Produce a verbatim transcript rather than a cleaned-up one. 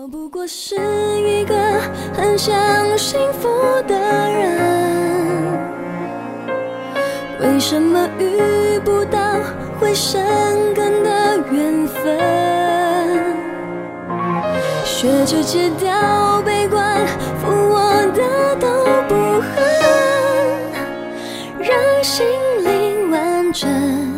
我不过是一个很想幸福的人，为什么遇不到会生根的缘分？学着戒掉悲观，负我的都不恨，让心灵完整。